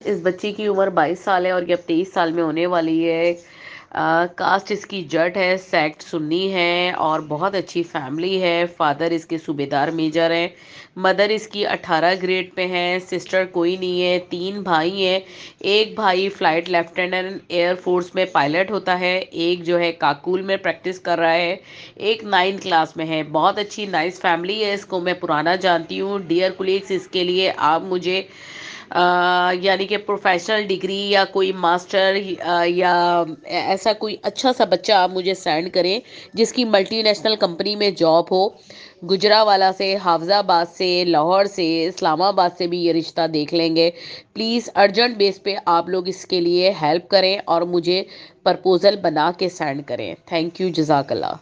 इस बच्ची की उम्र 22 साल है और ये अब 23 साल में होने वाली है। कास्ट इसकी जट है, सेक्ट सुन्नी है और बहुत अच्छी फैमिली है। फादर इसके सूबेदार मेजर हैं। मदर इसकी 18 ग्रेड पे हैं। सिस्टर कोई नहीं है। 3 भाई हैं। एक भाई फ्लाइट लेफ्टिनेंट एयरफोर्स में पायलट होता है। एक जो है काकुल में प्रैक्टिस कर रहा है। एक 9th क्लास में है। बहुत अच्छी नाइस फैमिली है। इसको मैं पुराना जानती हूँ। डियर कुलीग्स, इसके लिए आप मुझे यानी कि प्रोफेशनल डिग्री या कोई मास्टर या ऐसा कोई अच्छा सा बच्चा आप मुझे सेंड करें जिसकी मल्टीनेशनल कंपनी में जॉब हो। गुजरावाला से, हाफजाबाद से, लाहौर से, इस्लामाबाद से भी ये रिश्ता देख लेंगे। प्लीज़ अर्जेंट बेस पे आप लोग इसके लिए हेल्प करें और मुझे प्रपोज़ल बना के सेंड करें। थैंक यू, जज़ाकल्लाह।